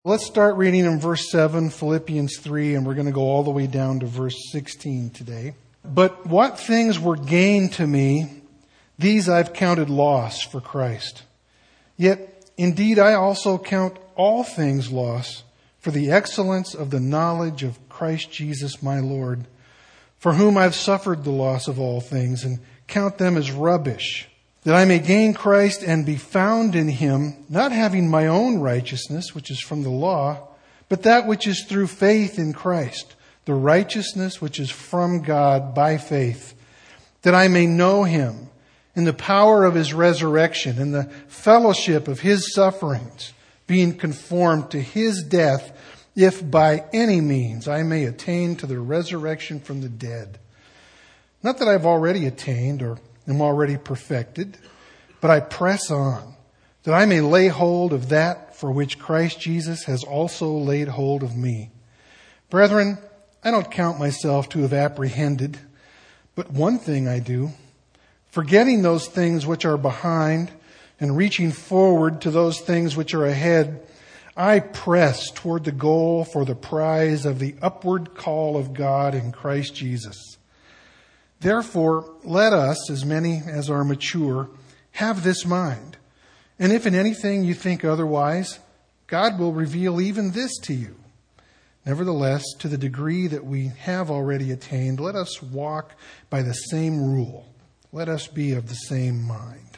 Let's start reading in verse 7, Philippians 3, and we're going to go all the way down to verse 16 today. But what things were gain to me, these I've counted loss for Christ. Yet, indeed, I also count all things loss for the excellence of the knowledge of Christ Jesus my Lord, for whom I've suffered the loss of all things, and count them as rubbish, that I may gain Christ and be found in him, not having my own righteousness, which is from the law, but that which is through faith in Christ, the righteousness which is from God by faith, that I may know him in the power of his resurrection, in the fellowship of his sufferings, being conformed to his death, if by any means I may attain to the resurrection from the dead. Not that I've already attained or am already perfected, but I press on, that I may lay hold of that for which Christ Jesus has also laid hold of me. Brethren, I don't count myself to have apprehended, but one thing I do, forgetting those things which are behind and reaching forward to those things which are ahead, I press toward the goal for the prize of the upward call of God in Christ Jesus. Therefore, let us, as many as are mature, have this mind. And if in anything you think otherwise, God will reveal even this to you. Nevertheless, to the degree that we have already attained, let us walk by the same rule. Let us be of the same mind.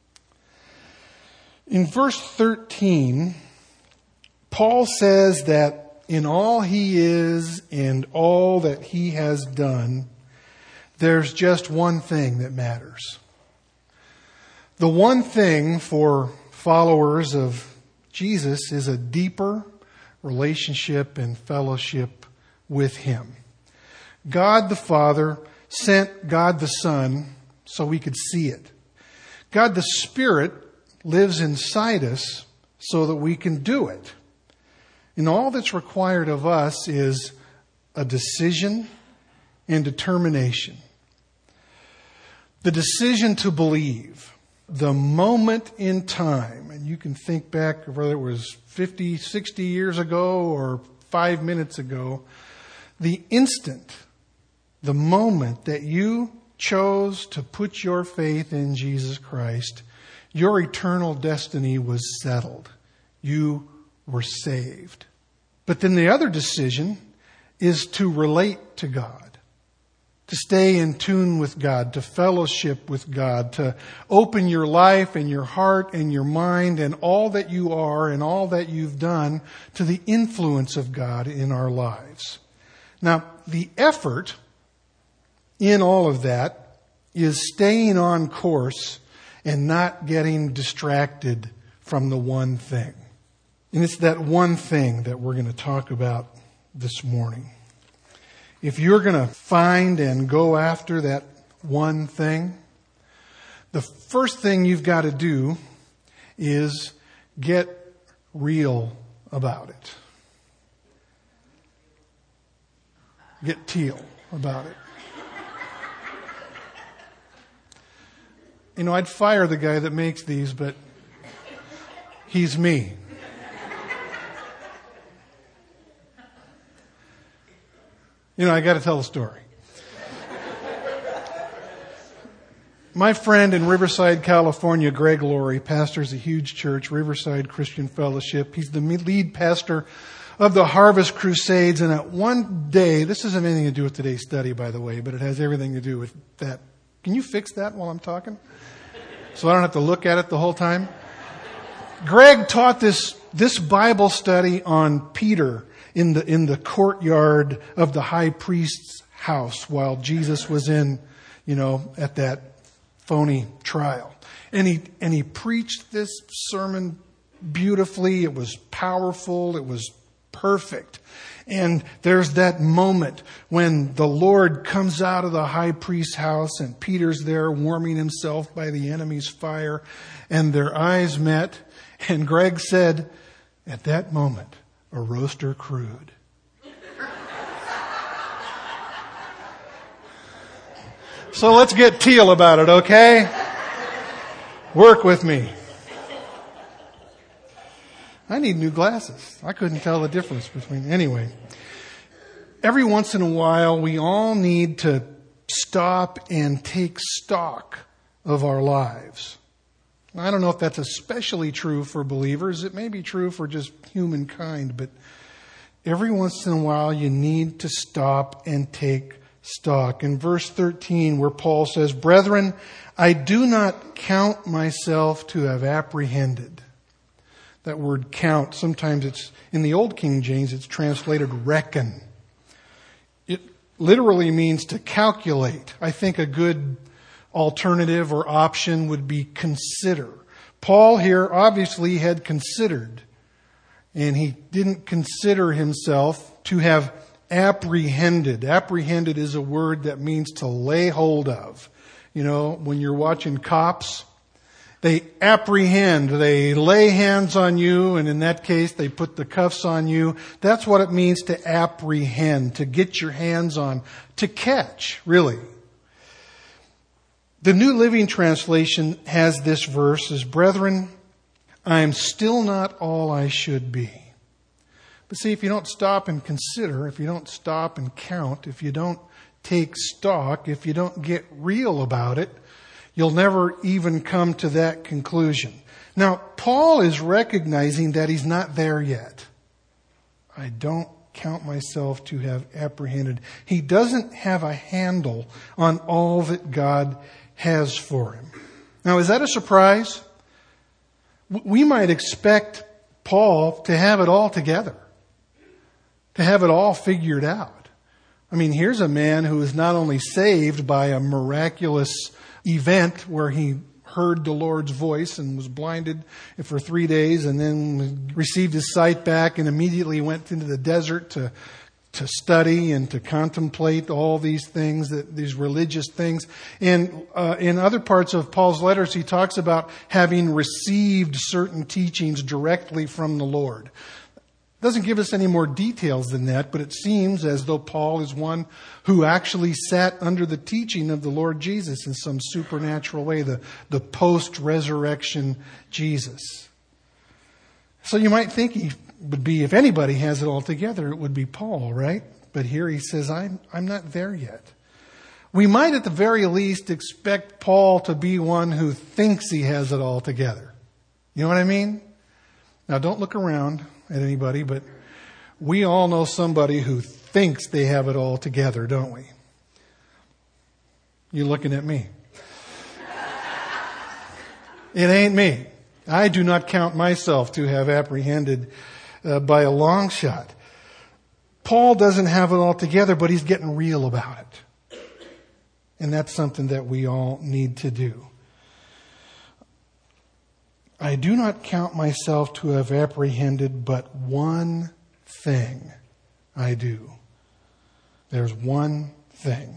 In verse 13, Paul says that in all he is and all that he has done, there's just one thing that matters. The one thing for followers of Jesus is a deeper relationship and fellowship with him. God the Father sent God the Son so we could see it. God the Spirit lives inside us so that we can do it. And all that's required of us is a decision and determination. The decision to believe, the moment in time, and you can think back whether it was 50, 60 years ago or 5 minutes ago, the instant, the moment that you chose to put your faith in Jesus Christ, your eternal destiny was settled. You were saved. But then the other decision is to relate to God. To stay in tune with God, to fellowship with God, to open your life and your heart and your mind and all that you are and all that you've done to the influence of God in our lives. Now, the effort in all of that is staying on course and not getting distracted from the one thing. And it's that one thing that we're going to talk about this morning. If you're going to find and go after that one thing, the first thing you've got to do is get real about it. Get teal about it. You know, I'd fire the guy that makes these, but he's me. You know, I got to tell the story. My friend in Riverside, California, Greg Laurie, pastors a huge church, Riverside Christian Fellowship. He's the lead pastor of the Harvest Crusades. And at one day, this doesn't have anything to do with today's study, by the way, but it has everything to do with that. Can you fix that while I'm talking? So I don't have to look at it the whole time? Greg taught this Bible study on Peter in the courtyard of the high priest's house while Jesus was at that phony trial. And he preached this sermon beautifully. It was powerful. It was perfect. And there's that moment when the Lord comes out of the high priest's house and Peter's there warming himself by the enemy's fire, and their eyes met. And Greg said, at that moment, a rooster crowed. So let's get teal about it, okay? Work with me. I need new glasses. I couldn't tell the difference between... Anyway, every once in a while, we all need to stop and take stock of our lives. I don't know if that's especially true for believers. It may be true for just humankind, but every once in a while you need to stop and take stock. In verse 13, where Paul says, "Brethren, I do not count myself to have apprehended." That word count, sometimes it's, in the Old King James, it's translated reckon. It literally means to calculate. I think a good alternative or option would be consider. Paul here obviously had considered, and he didn't consider himself to have apprehended. Apprehended is a word that means to lay hold of. You know, when you're watching Cops, they apprehend, they lay hands on you, and in that case, they put the cuffs on you. That's what it means to apprehend, to get your hands on, to catch, really. The New Living Translation has this verse as, "Brethren, I am still not all I should be." But see, if you don't stop and consider, if you don't stop and count, if you don't take stock, if you don't get real about it, you'll never even come to that conclusion. Now, Paul is recognizing that he's not there yet. I don't count myself to have apprehended. He doesn't have a handle on all that God has for him. Now, is that a surprise? We might expect Paul to have it all together, to have it all figured out. I mean, here's a man who is not only saved by a miraculous event where he heard the Lord's voice and was blinded for 3 days and then received his sight back and immediately went into the desert to study and to contemplate all these things, these religious things. And in other parts of Paul's letters, he talks about having received certain teachings directly from the Lord. Doesn't give us any more details than that, but it seems as though Paul is one who actually sat under the teaching of the Lord Jesus in some supernatural way, the post-resurrection Jesus. So you might think he would be, if anybody has it all together, it would be Paul, right? But here he says, I'm not there yet. We might at the very least expect Paul to be one who thinks he has it all together. You know what I mean? Now don't look around at anybody, but we all know somebody who thinks they have it all together, don't we? You're looking at me. It ain't me. I do not count myself to have apprehended by a long shot. Paul doesn't have it all together, but he's getting real about it. And that's something that we all need to do. I do not count myself to have apprehended, but one thing I do. There's one thing.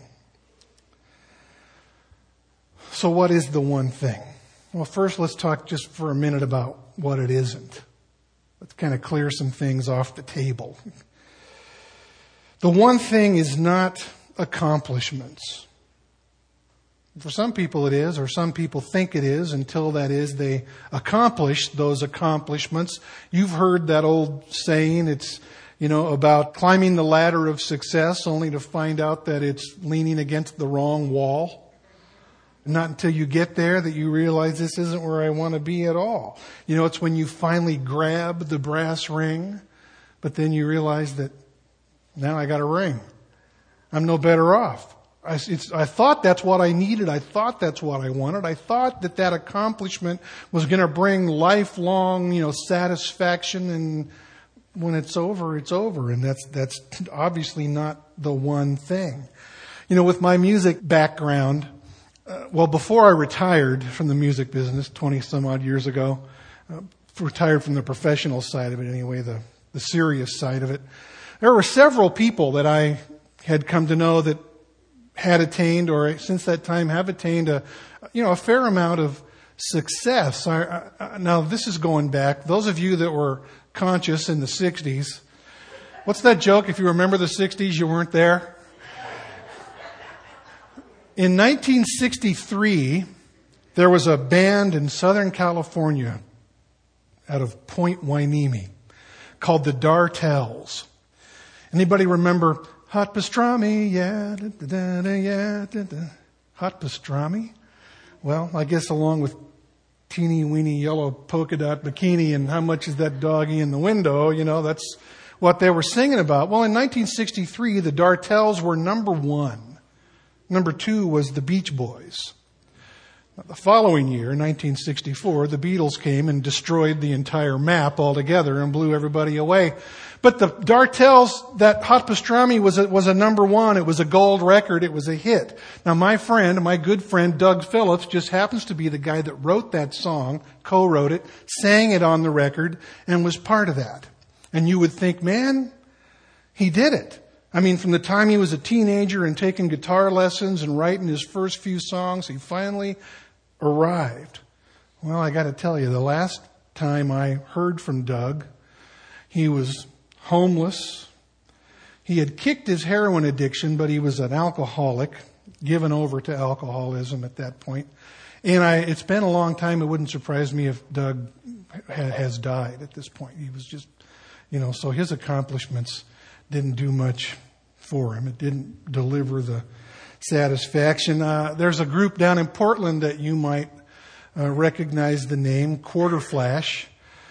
So what is the one thing? Well, first let's talk just for a minute about what it isn't. Let's kind of clear some things off the table. The one thing is not accomplishments. For some people it is, or some people think it is, until that is they accomplish those accomplishments. You've heard that old saying, it's, about climbing the ladder of success only to find out that it's leaning against the wrong wall. Not until you get there that you realize this isn't where I want to be at all. It's when you finally grab the brass ring, but then you realize that now I got a ring. I'm no better off. I thought that's what I needed. I thought that's what I wanted. I thought that accomplishment was going to bring lifelong, satisfaction. And when it's over, it's over. And that's obviously not the one thing. With my music background, before I retired from the music business 20 some odd years ago, retired from the professional side of it anyway, the serious side of it, there were several people that I had come to know that had attained, or since that time have attained a fair amount of success. Now this is going back. Those of you that were conscious in the 60s, what's that joke? If you remember the 60s, you weren't there. In 1963, there was a band in Southern California out of Point Hueneme called the Dartels. Anybody remember Hot Pastrami? Yeah, yeah, Hot Pastrami? Well, I guess along with teeny weeny yellow polka dot bikini and how much is that doggy in the window, that's what they were singing about. Well, in 1963, the Dartels were number one. Number two was the Beach Boys. The following year, 1964, the Beatles came and destroyed the entire map altogether and blew everybody away. But the Dartels, that Hot Pastrami was a number one. It was a gold record. It was a hit. Now my good friend Doug Phillips just happens to be the guy that wrote that song, co-wrote it, sang it on the record, and was part of that. And you would think, man, he did it. I mean, from the time he was a teenager and taking guitar lessons and writing his first few songs, he finally arrived. Well, I got to tell you, the last time I heard from Doug, he was homeless. He had kicked his heroin addiction, but he was an alcoholic, given over to alcoholism at that point. And it's been a long time. It wouldn't surprise me if Doug has died at this point. He was just, so his accomplishments didn't do much for him. It didn't deliver the satisfaction. There's a group down in Portland that you might recognize the name, Quarter Flash.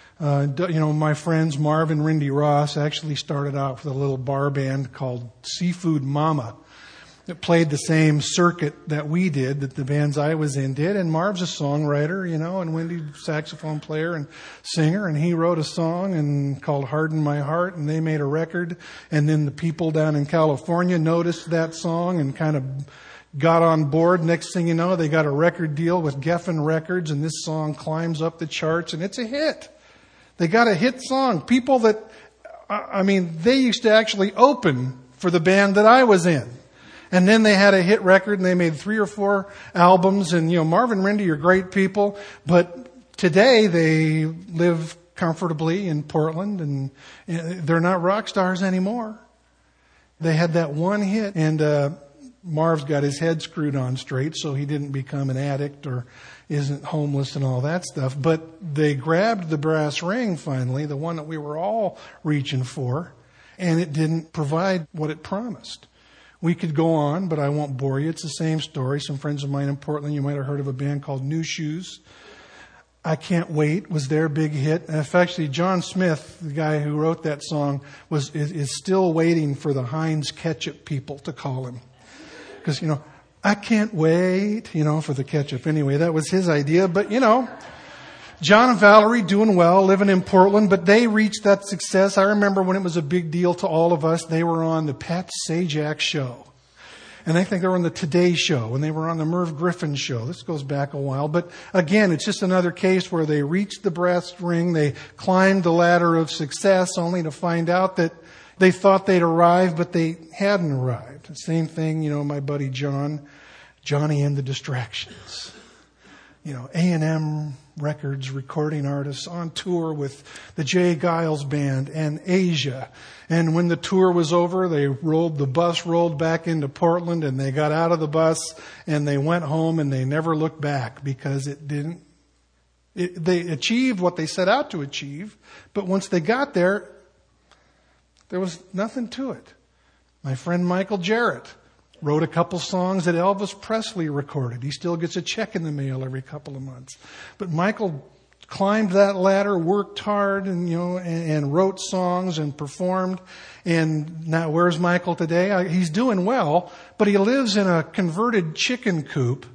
My friends Marv and Rindy Ross actually started out with a little bar band called Seafood Mama. It played the same circuit that we did, that the bands I was in did. And Marv's a songwriter, and Wendy, saxophone player and singer. And he wrote a song called Harden My Heart, and they made a record. And then the people down in California noticed that song and kind of got on board. Next thing you know, they got a record deal with Geffen Records, and this song climbs up the charts, and it's a hit. They got a hit song. People that, they used to actually open for the band that I was in. And then they had a hit record, and they made 3 or 4 albums. And, Marv and Rindy are great people. But today they live comfortably in Portland, and they're not rock stars anymore. They had that one hit, and Marv's got his head screwed on straight, so he didn't become an addict or isn't homeless and all that stuff. But they grabbed the brass ring finally, the one that we were all reaching for, and it didn't provide what it promised. We could go on, but I won't bore you. It's the same story. Some friends of mine in Portland, you might have heard of a band called New Shoes. I Can't Wait was their big hit. And actually, John Smith, the guy who wrote that song, is still waiting for the Heinz ketchup people to call him. Because, I can't wait, for the ketchup. Anyway, that was his idea. But, John and Valerie doing well, living in Portland, but they reached that success. I remember when it was a big deal to all of us. They were on the Pat Sajak show. And I think they were on the Today Show, and they were on the Merv Griffin show. This goes back a while. But again, it's just another case where they reached the brass ring. They climbed the ladder of success only to find out that they thought they'd arrived, but they hadn't arrived. The same thing, my buddy Johnny and the Distractions. A&M Records recording artists on tour with the Jay Giles Band and Asia. And when the tour was over, the bus rolled back into Portland, and they got out of the bus and they went home, and they never looked back because they achieved what they set out to achieve. But once they got there was nothing to it. My friend Michael Jarrett wrote a couple songs that Elvis Presley recorded. He still gets a check in the mail every couple of months. But Michael climbed that ladder, worked hard, and wrote songs and performed. And now, where's Michael today? He's doing well, but he lives in a converted chicken coop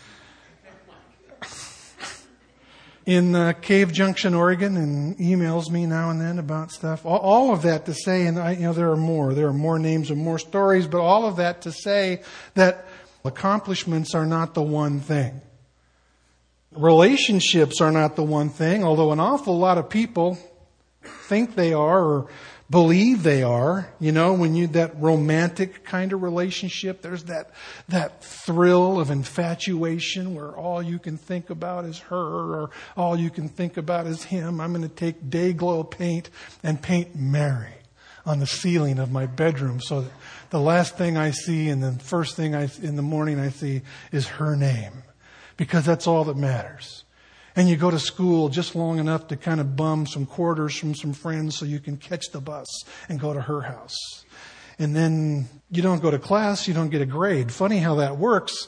in Cave Junction, Oregon, and emails me now and then about stuff. All of that to say, and there are more names and more stories, but all of that to say that accomplishments are not the one thing. Relationships are not the one thing, although an awful lot of people think they are or believe they are. When that romantic kind of relationship, there's that thrill of infatuation where all you can think about is her or all you can think about is him. I'm going to take Day-Glo paint and paint Mary on the ceiling of my bedroom so that the last thing I see and the first thing in the morning I see is her name, because that's all that matters. And you go to school just long enough to kind of bum some quarters from some friends so you can catch the bus and go to her house. And then you don't go to class, you don't get a grade. Funny how that works.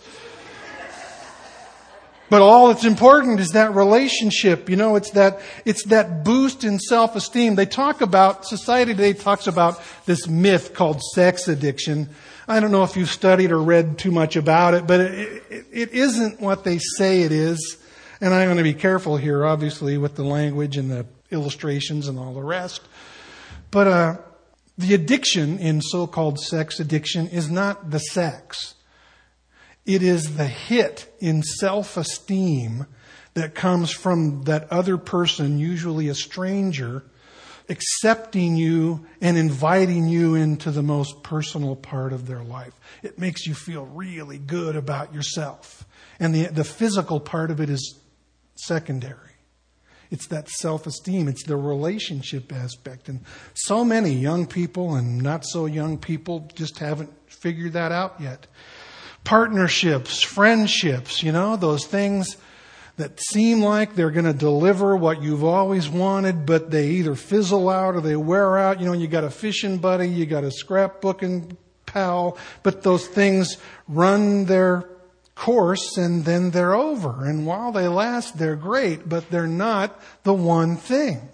But all that's important is that relationship. It's that boost in self-esteem. Society today talks about this myth called sex addiction. I don't know if you've studied or read too much about it, but it isn't what they say it is. And I'm going to be careful here, obviously, with the language and the illustrations and all the rest. But the addiction in so-called sex addiction is not the sex. It is the hit in self-esteem that comes from that other person, usually a stranger, accepting you and inviting you into the most personal part of their life. It makes you feel really good about yourself. And the physical part of it is secondary. It's that self-esteem. It's the relationship aspect. And so many young people and not so young people just haven't figured that out yet. Partnerships, friendships, those things that seem like they're going to deliver what you've always wanted, but they either fizzle out or they wear out. You got a fishing buddy, you got a scrapbooking pal, but those things run their course and then they're over. And while they last, they're great, but they're not the one thing.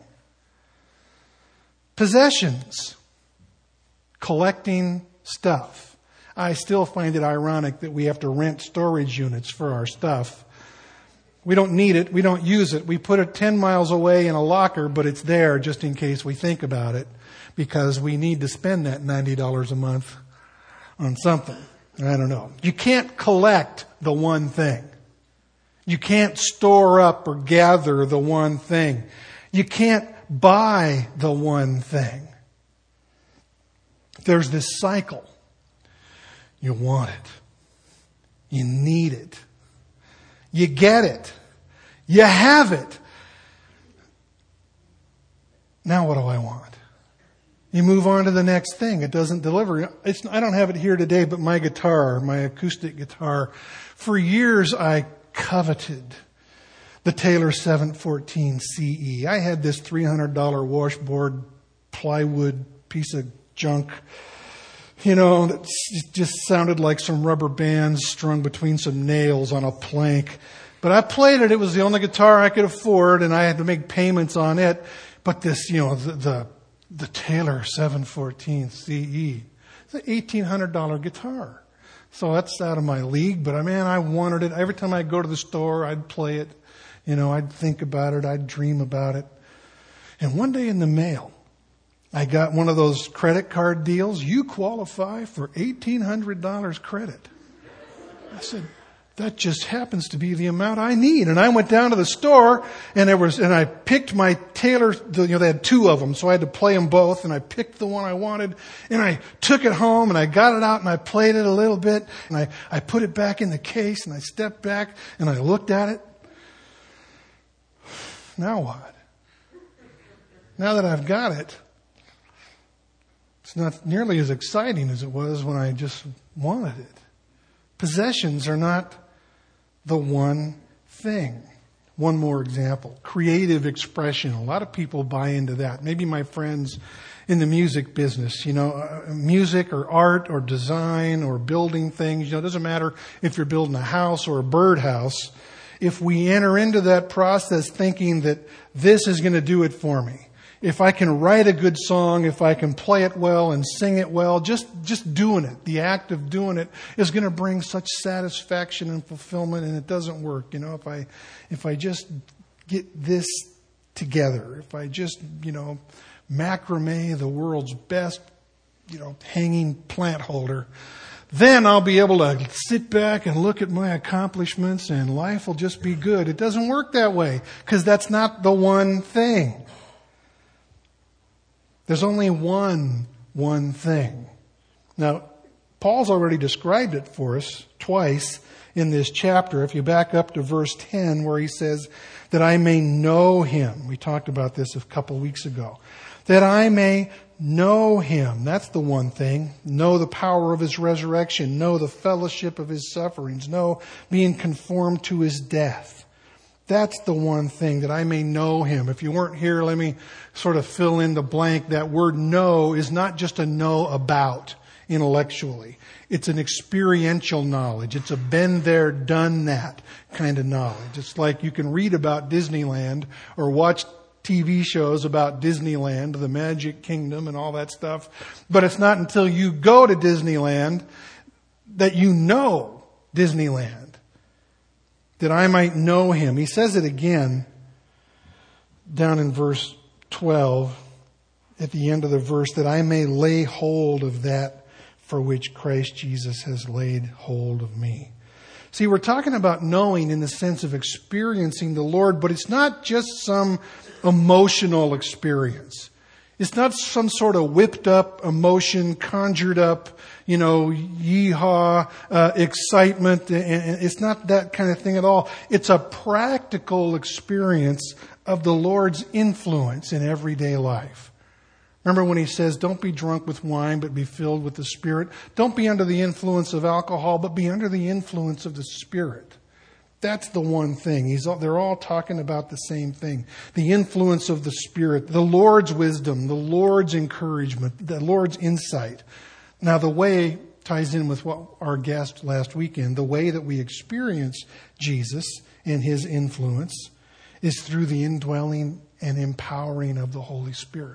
Possessions. Collecting stuff. I still find it ironic that we have to rent storage units for our stuff. We don't need it. We don't use it. We put it 10 miles away in a locker, but it's there just in case we think about it because we need to spend that $90 a month on something. I don't know. You can't collect the one thing. You can't store up or gather the one thing. You can't buy the one thing. There's this cycle. You want it. You need it. You get it. You have it. Now what do I want? You move on to the next thing. It doesn't deliver. I don't have it here today, but my guitar, my acoustic guitar, for years I coveted the Taylor 714 CE. I had this $300 washboard plywood piece of junk, that just sounded like some rubber bands strung between some nails on a plank. But I played it. It was the only guitar I could afford, and I had to make payments on it. But this, the Taylor 714 CE. It's an $1,800 guitar. So that's out of my league, but I wanted it. Every time I'd go to the store, I'd play it. I'd think about it. I'd dream about it. And one day in the mail, I got one of those credit card deals. You qualify for $1,800 credit. I said, that just happens to be the amount I need. And I went down to the store and I picked my Taylor, they had two of them, so I had to play them both, and I picked the one I wanted and I took it home and I got it out and I played it a little bit and I put it back in the case and I stepped back and I looked at it. Now what? Now that I've got it, it's not nearly as exciting as it was when I just wanted it. Possessions are not the one thing. One more example. Creative expression. A lot of people buy into that. Maybe my friends in the music business, music or art or design or building things. It doesn't matter if you're building a house or a birdhouse. If we enter into that process thinking that this is going to do it for me, if I can write a good song, if I can play it well and sing it well, just doing it, the act of doing it is going to bring such satisfaction and fulfillment, and it doesn't work. If I just get this together, if I just, macrame the world's best, hanging plant holder, then I'll be able to sit back and look at my accomplishments and life will just be good. It doesn't work that way because that's not the one thing. There's only one thing. Now, Paul's already described it for us twice in this chapter. If you back up to verse 10 where he says that I may know him. We talked about this a couple weeks ago. That I may know him. That's the one thing. Know the power of his resurrection. Know the fellowship of his sufferings. Know being conformed to his death. That's the one thing, that I may know Him. If you weren't here, let me sort of fill in the blank. That word know is not just a know about intellectually. It's an experiential knowledge. It's a been there, done that kind of knowledge. It's like you can read about Disneyland or watch TV shows about Disneyland, the Magic Kingdom and all that stuff. But it's not until you go to Disneyland that you know Disneyland, that I might know Him. He says it again down in verse 12 at the end of the verse, that I may lay hold of that for which Christ Jesus has laid hold of me. See, we're talking about knowing in the sense of experiencing the Lord, but it's not just some emotional experience. It's not some sort of whipped up emotion, conjured up, yeehaw, excitement. It's not that kind of thing at all. It's a practical experience of the Lord's influence in everyday life. Remember when He says, don't be drunk with wine, but be filled with the Spirit. Don't be under the influence of alcohol, but be under the influence of the Spirit. That's the one thing. They're all talking about the same thing. The influence of the Spirit, the Lord's wisdom, the Lord's encouragement, the Lord's insight. Now the way ties in with what our guest last weekend, the way that we experience Jesus and His influence is through the indwelling and empowering of the Holy Spirit.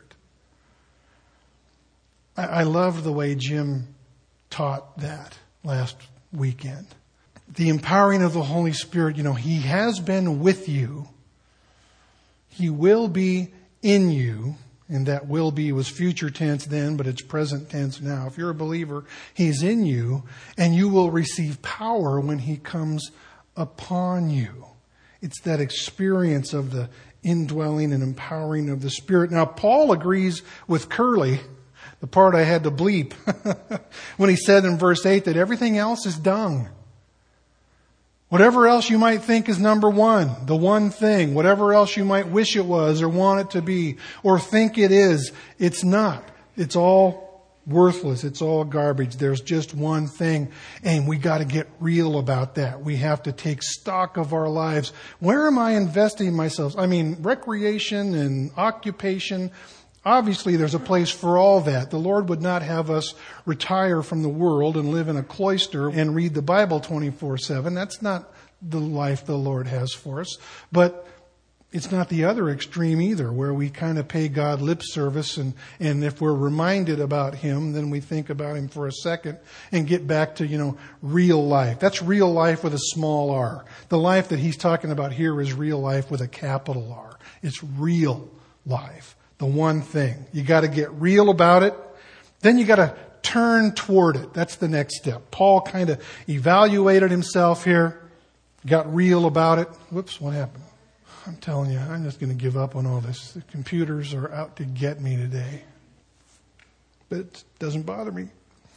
I loved the way Jim taught that last weekend. The empowering of the Holy Spirit, He has been with you. He will be in you. And that will be was future tense then, but it's present tense now. If you're a believer, He's in you, and you will receive power when He comes upon you. It's that experience of the indwelling and empowering of the Spirit. Now, Paul agrees with Curly, the part I had to bleep, when he said in verse 8 that everything else is dung. Whatever else you might think is number one, the one thing, whatever else you might wish it was or want it to be or think it is, it's not. It's all worthless. It's all garbage. There's just one thing, and we got to get real about that. We have to take stock of our lives. Where am I investing myself? Recreation and occupation. Obviously, there's a place for all that. The Lord would not have us retire from the world and live in a cloister and read the Bible 24/7. That's not the life the Lord has for us. But it's not the other extreme either, where we kind of pay God lip service, and if we're reminded about Him, then we think about Him for a second and get back to, real life. That's real life with a small r. The life that he's talking about here is real life with a capital R. It's real life. The one thing. You got to get real about it. Then you got to turn toward it. That's the next step. Paul kind of evaluated himself here, got real about it. Whoops, what happened? I'm telling you, I'm just going to give up on all this. The computers are out to get me today. But it doesn't bother me.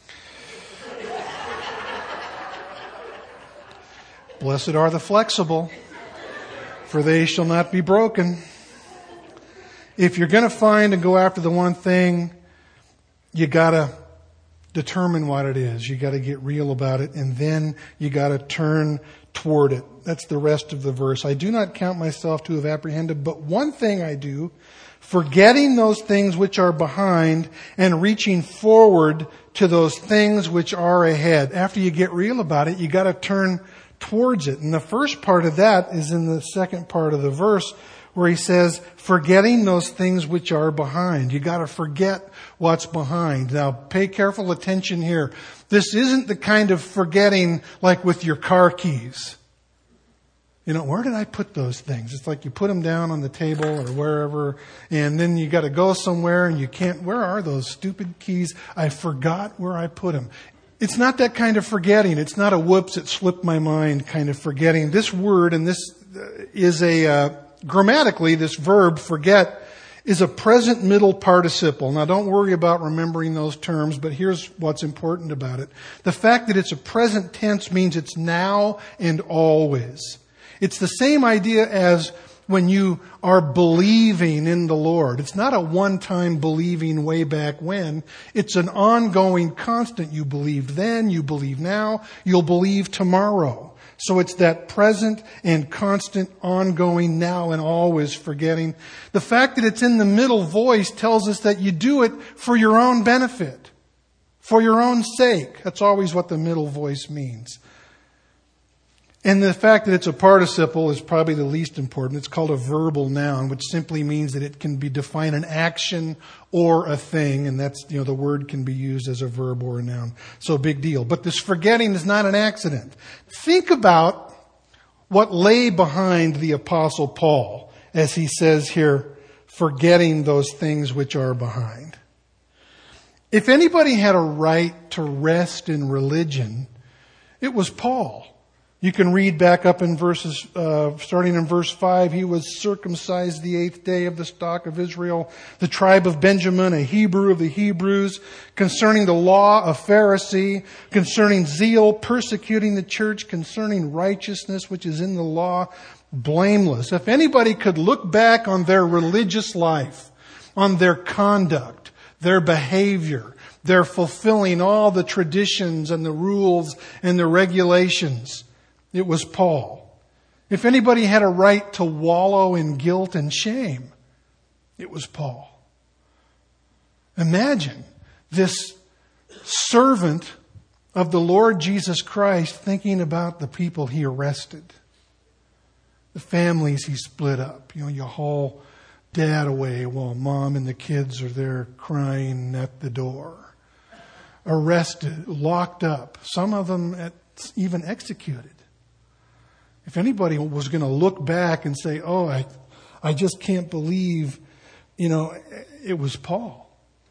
Blessed are the flexible, for they shall not be broken. If you're going to find and go after the one thing, you got to determine what it is. You got to get real about it, and then you got to turn toward it. That's the rest of the verse. I do not count myself to have apprehended, but one thing I do, forgetting those things which are behind and reaching forward to those things which are ahead. After you get real about it, you got to turn towards it. And the first part of that is in the second part of the verse, where he says, forgetting those things which are behind. You got to forget what's behind. Now, pay careful attention here. This isn't the kind of forgetting like with your car keys. Where did I put those things? It's like you put them down on the table or wherever, and then you got to go somewhere and you can't. Where are those stupid keys? I forgot where I put them. It's not that kind of forgetting. It's not a whoops, it slipped my mind kind of forgetting. This word, and this is grammatically, this verb, forget, is a present middle participle. Now, don't worry about remembering those terms, but here's what's important about it. The fact that it's a present tense means it's now and always. It's the same idea as when you are believing in the Lord. It's not a one-time believing way back when. It's an ongoing constant. You believed then, you believe now, you'll believe tomorrow. So it's that present and constant ongoing now and always forgetting. The fact that it's in the middle voice tells us that you do it for your own benefit, for your own sake. That's always what the middle voice means. And the fact that it's a participle is probably the least important. It's called a verbal noun, which simply means that it can define an action or a thing. And that's, the word can be used as a verb or a noun. So big deal. But this forgetting is not an accident. Think about what lay behind the Apostle Paul as he says here, forgetting those things which are behind. If anybody had a right to rest in religion, it was Paul. You can read back up in verses, starting in verse 5, he was circumcised the 8th day of the stock of Israel, the tribe of Benjamin, a Hebrew of the Hebrews, concerning the law, a Pharisee, concerning zeal, persecuting the church, concerning righteousness, which is in the law, blameless. If anybody could look back on their religious life, on their conduct, their behavior, their fulfilling all the traditions and the rules and the regulations, it was Paul. If anybody had a right to wallow in guilt and shame, it was Paul. Imagine this servant of the Lord Jesus Christ thinking about the people he arrested, the families he split up. You haul dad away while mom and the kids are there crying at the door. Arrested, locked up, some of them even executed. If anybody was going to look back and say, I just can't believe, it was Paul.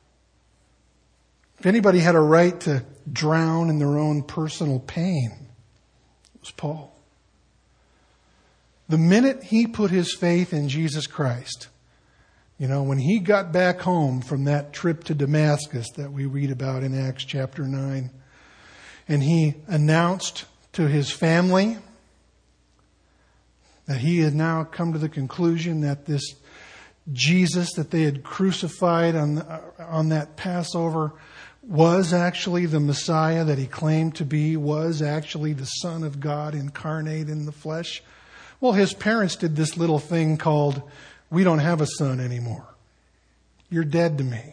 If anybody had a right to drown in their own personal pain, it was Paul. The minute he put his faith in Jesus Christ, when he got back home from that trip to Damascus that we read about in Acts chapter 9, and he announced to his family that he had now come to the conclusion that this Jesus that they had crucified on that Passover was actually the Messiah that he claimed to be, was actually the Son of God incarnate in the flesh. Well, his parents did this little thing called, we don't have a son anymore. You're dead to me.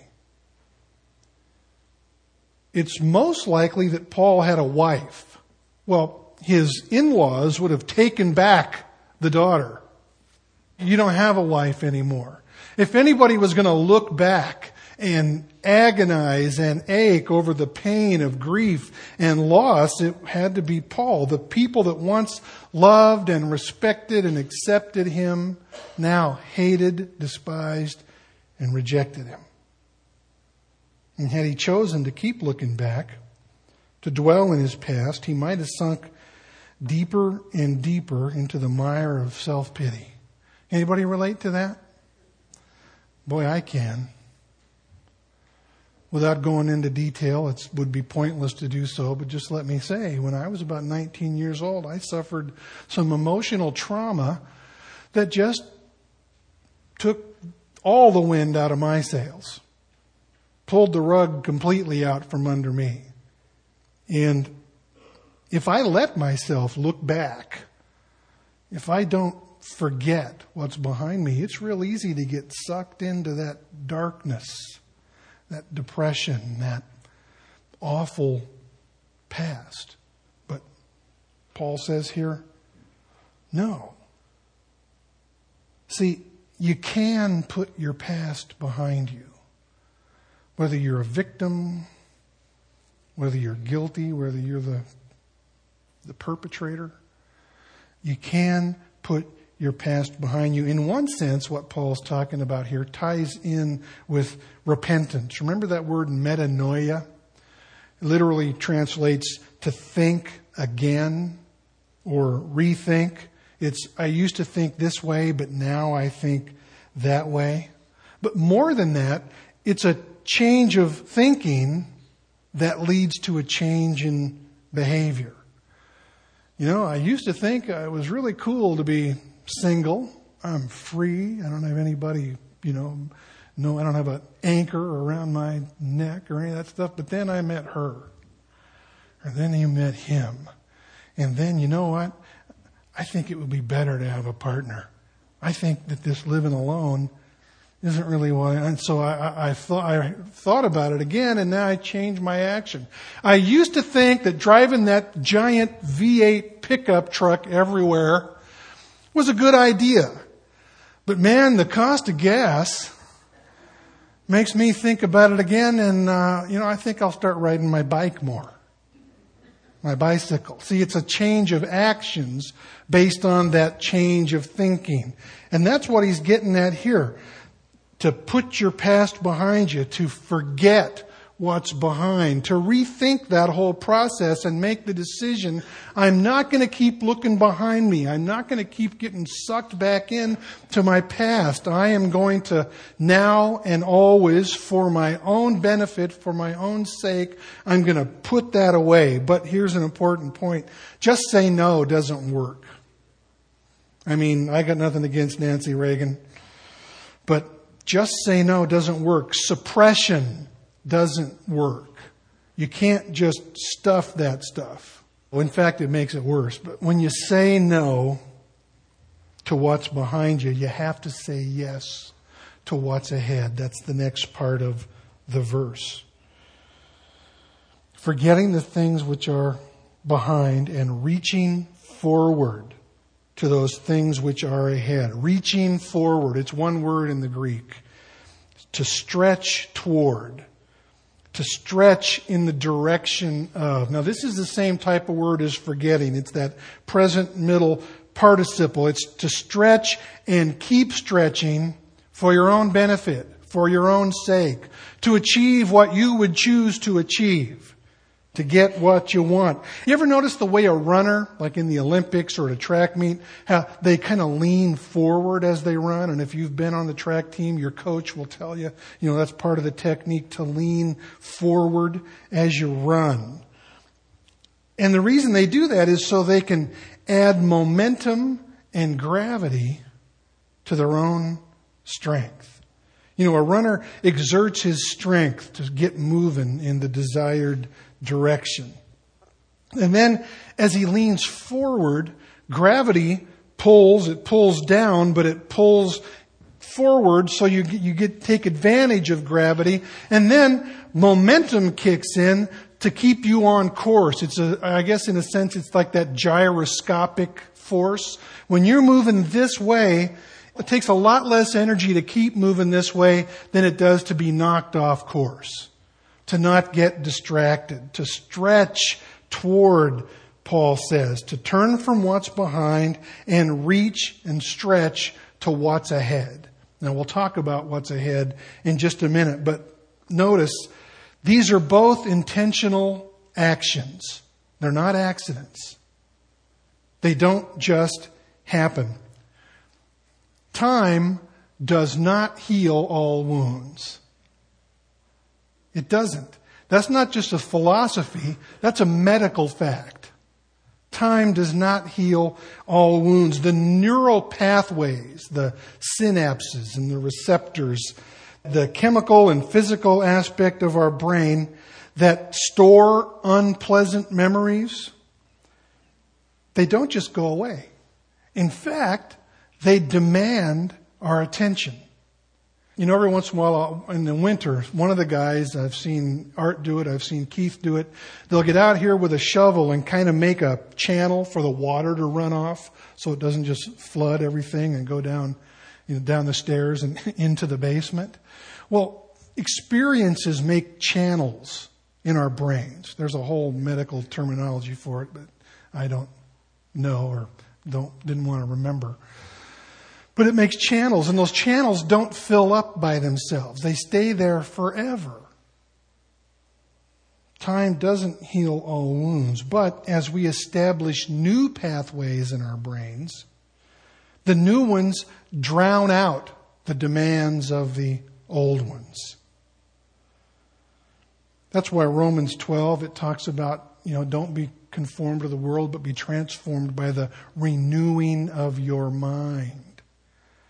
It's most likely that Paul had a wife. Well, his in-laws would have taken back the daughter. You don't have a wife anymore. If anybody was going to look back and agonize and ache over the pain of grief and loss, it had to be Paul. The people that once loved and respected and accepted him now hated, despised, and rejected him. And had he chosen to keep looking back, to dwell in his past, he might have sunk deeper and deeper into the mire of self-pity. Anybody relate to that? Boy, I can. Without going into detail, it would be pointless to do so, but just let me say, when I was about 19 years old, I suffered some emotional trauma that just took all the wind out of my sails, pulled the rug completely out from under me. And if I let myself look back, if I don't forget what's behind me, it's real easy to get sucked into that darkness, that depression, that awful past. But Paul says here, no. See, you can put your past behind you. Whether you're a victim, whether you're guilty, whether you're the perpetrator, you can put your past behind you. In one sense, what Paul's talking about here ties in with repentance. Remember that word metanoia? It literally translates to think again or rethink. It's, I used to think this way, but now I think that way. But more than that, it's a change of thinking that leads to a change in behavior. I used to think it was really cool to be single. I'm free. I don't have anybody, no, I don't have an anchor around my neck or any of that stuff. But then I met her. Or then you met him. And then, you know what? I think it would be better to have a partner. I think that this living alone isn't really why. And so I thought about it again, and now I changed my action. I used to think that driving that giant V8 pickup truck everywhere was a good idea. But man, the cost of gas makes me think about it again, and I think I'll start riding my bike more. My bicycle. See, it's a change of actions based on that change of thinking. And that's what he's getting at here. To put your past behind you, to forget what's behind, to rethink that whole process and make the decision, I'm not going to keep looking behind me. I'm not going to keep getting sucked back in to my past. I am going to now and always, for my own benefit, for my own sake, I'm going to put that away. But here's an important point. Just say no doesn't work. I mean, I got nothing against Nancy Reagan, but just say no doesn't work. Suppression doesn't work. You can't just stuff that stuff. Well, in fact, it makes it worse. But when you say no to what's behind you, you have to say yes to what's ahead. That's the next part of the verse. Forgetting the things which are behind and reaching forward to those things which are ahead. Reaching forward. It's one word in the Greek. To stretch toward. To stretch in the direction of. Now, this is the same type of word as forgetting. It's that present middle participle. It's to stretch and keep stretching for your own benefit, for your own sake, to achieve what you would choose to achieve, to get what you want. You ever notice the way a runner, like in the Olympics or at a track meet, how they kind of lean forward as they run? And if you've been on the track team, your coach will tell you, that's part of the technique, to lean forward as you run. And the reason they do that is so they can add momentum and gravity to their own strength. A runner exerts his strength to get moving in the desired direction. And then as he leans forward, gravity pulls down, but it pulls forward, so you take advantage of gravity, and then momentum kicks in to keep you on course. I guess in a sense it's like that gyroscopic force. When you're moving this way, it takes a lot less energy to keep moving this way than it does to be knocked off course. To not get distracted, to stretch toward, Paul says, to turn from what's behind and reach and stretch to what's ahead. Now we'll talk about what's ahead in just a minute, but notice these are both intentional actions. They're not accidents. They don't just happen. Time does not heal all wounds. It doesn't. That's not just a philosophy. That's a medical fact. Time does not heal all wounds. The neural pathways, the synapses and the receptors, the chemical and physical aspect of our brain that store unpleasant memories, they don't just go away. In fact, they demand our attention. Every once in a while in the winter, one of the guys, I've seen Art do it, I've seen Keith do it, they'll get out here with a shovel and kind of make a channel for the water to run off so it doesn't just flood everything and go down, down the stairs and into the basement. Well, experiences make channels in our brains. There's a whole medical terminology for it, but I don't know or didn't want to remember. But it makes channels, and those channels don't fill up by themselves. They stay there forever. Time doesn't heal all wounds, but as we establish new pathways in our brains, the new ones drown out the demands of the old ones. That's why Romans 12, it talks about, don't be conformed to the world, but be transformed by the renewing of your mind.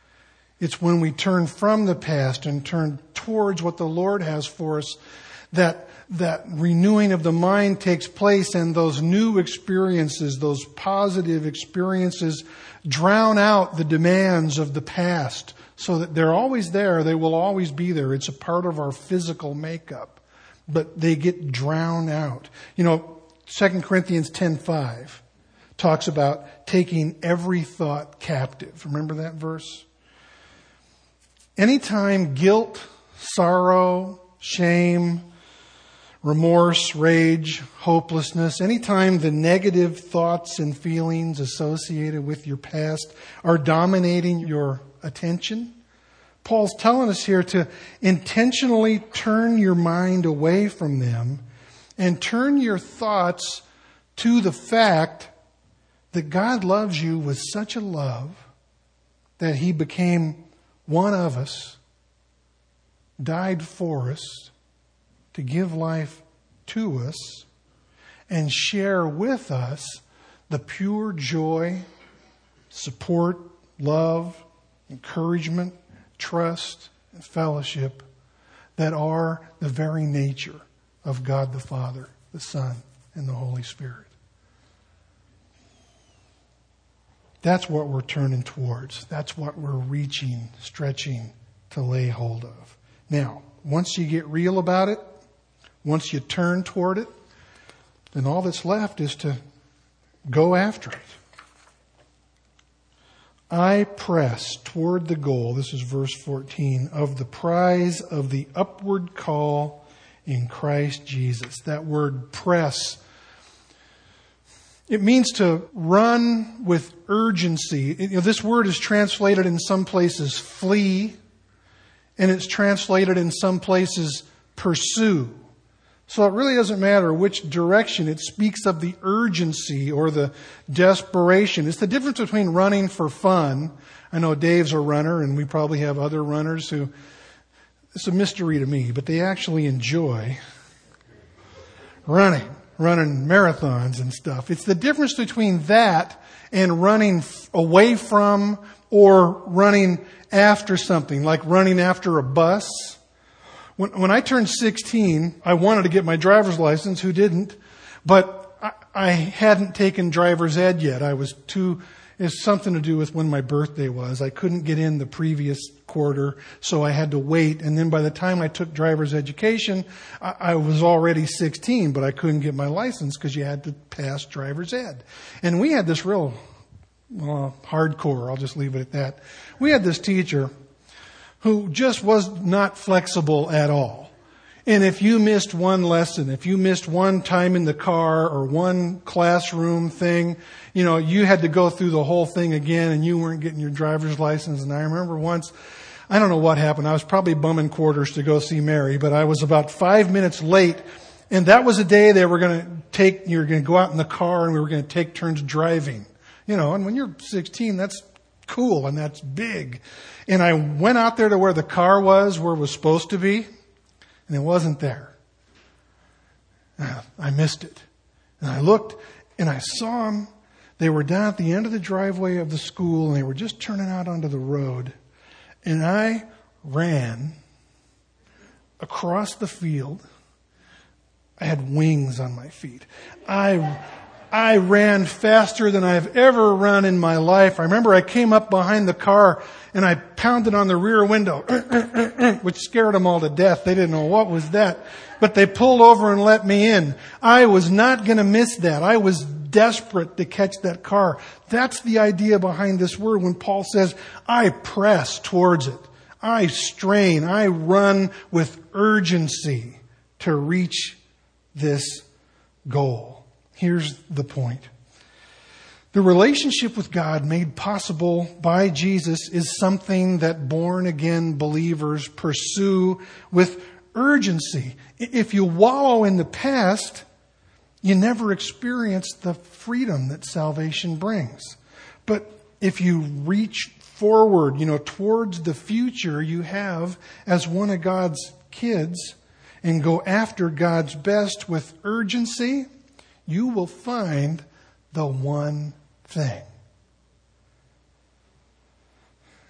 It's when we turn from the past and turn towards what the Lord has for us that renewing of the mind takes place, and those new experiences, those positive experiences, drown out the demands of the past so that they're always there. They will always be there. It's a part of our physical makeup, but they get drowned out. 2 Corinthians 10:5 talks about taking every thought captive. Remember that verse? Anytime guilt, sorrow, shame, remorse, rage, hopelessness, anytime the negative thoughts and feelings associated with your past are dominating your attention, Paul's telling us here to intentionally turn your mind away from them and turn your thoughts to the fact that God loves you with such a love that He became one of us, died for us, to give life to us, and share with us the pure joy, support, love, encouragement, trust, and fellowship that are the very nature of God the Father, the Son, and the Holy Spirit. That's what we're turning towards. That's what we're reaching, stretching to lay hold of. Now, once you get real about it, once you turn toward it, then all that's left is to go after it. I press toward the goal, this is verse 14, of the prize of the upward call in Christ Jesus. That word press, it means to run with urgency. This word is translated in some places flee, and it's translated in some places pursue. So it really doesn't matter which direction. It speaks of the urgency or the desperation. It's the difference between running for fun. I know Dave's a runner, and we probably have other runners who, it's a mystery to me, but they actually enjoy running marathons and stuff. It's the difference between that and running away from or running after something, like running after a bus. When I turned 16, I wanted to get my driver's license. Who didn't? But I hadn't taken driver's ed yet. It's something to do with when my birthday was. I couldn't get in the previous quarter, so I had to wait. And then by the time I took driver's education, I was already 16, but I couldn't get my license because you had to pass driver's ed. And we had this real hardcore, I'll just leave it at that. We had this teacher who just was not flexible at all. And if you missed one lesson, if you missed one time in the car or one classroom thing, you had to go through the whole thing again, and you weren't getting your driver's license. And I remember once, I don't know what happened. I was probably bumming quarters to go see Mary, but I was about 5 minutes late. And that was a day you were going to go out in the car and we were going to take turns driving. And when you're 16, that's cool and that's big. And I went out there to where the car was, where it was supposed to be, and it wasn't there. I missed it. And I looked and I saw them. They were down at the end of the driveway of the school, and they were just turning out onto the road. And I ran across the field. I had wings on my feet. I ran faster than I've ever run in my life. I remember I came up behind the car and I pounded on the rear window, which scared them all to death. They didn't know what was that. But they pulled over and let me in. I was not going to miss that. I was desperate to catch that car. That's the idea behind this word when Paul says, I press towards it. I strain. I run with urgency to reach this goal. Here's the point. The relationship with God made possible by Jesus is something that born-again believers pursue with urgency. If you wallow in the past, you never experience the freedom that salvation brings. But if you reach forward, towards the future you have as one of God's kids and go after God's best with urgency, you will find the one thing.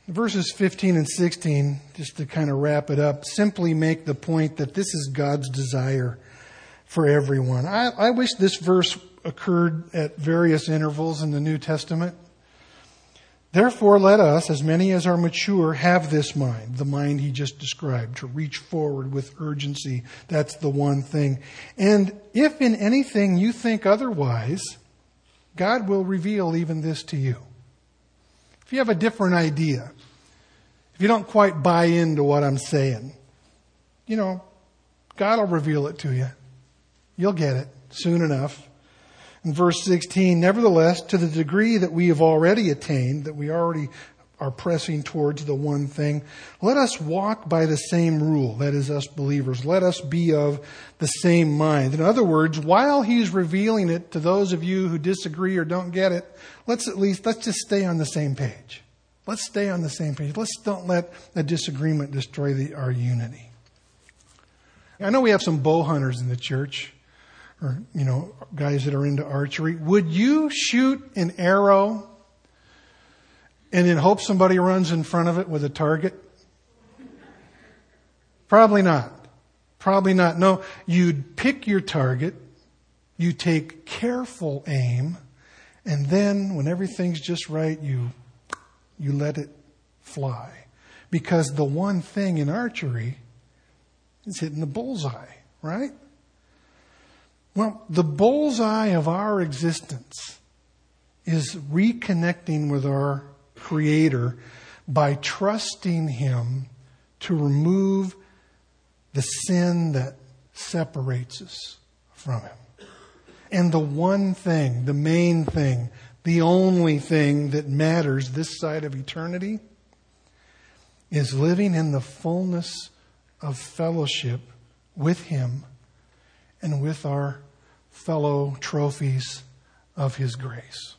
Verses 15 and 16, just to kind of wrap it up, simply make the point that this is God's desire for everyone. I wish this verse occurred at various intervals in the New Testament. Therefore, let us, as many as are mature, have this mind, the mind he just described, to reach forward with urgency. That's the one thing. And if in anything you think otherwise, God will reveal even this to you. If you have a different idea, if you don't quite buy into what I'm saying, God will reveal it to you. You'll get it soon enough. In verse 16, nevertheless, to the degree that we have already attained, that we already are pressing towards the one thing, let us walk by the same rule. That is, us believers. Let us be of the same mind. In other words, while he's revealing it to those of you who disagree or don't get it, let's just stay on the same page. Let's stay on the same page. Let's don't let a disagreement destroy our unity. I know we have some bow hunters in the church, or, guys that are into archery. Would you shoot an arrow and then hope somebody runs in front of it with a target? Probably not. Probably not. No, you'd pick your target, you take careful aim, and then when everything's just right, you let it fly. Because the one thing in archery is hitting the bullseye, right? Well, the bullseye of our existence is reconnecting with our Creator by trusting Him to remove the sin that separates us from Him. And the one thing, the main thing, the only thing that matters this side of eternity is living in the fullness of fellowship with Him and with our fellow trophies of His grace.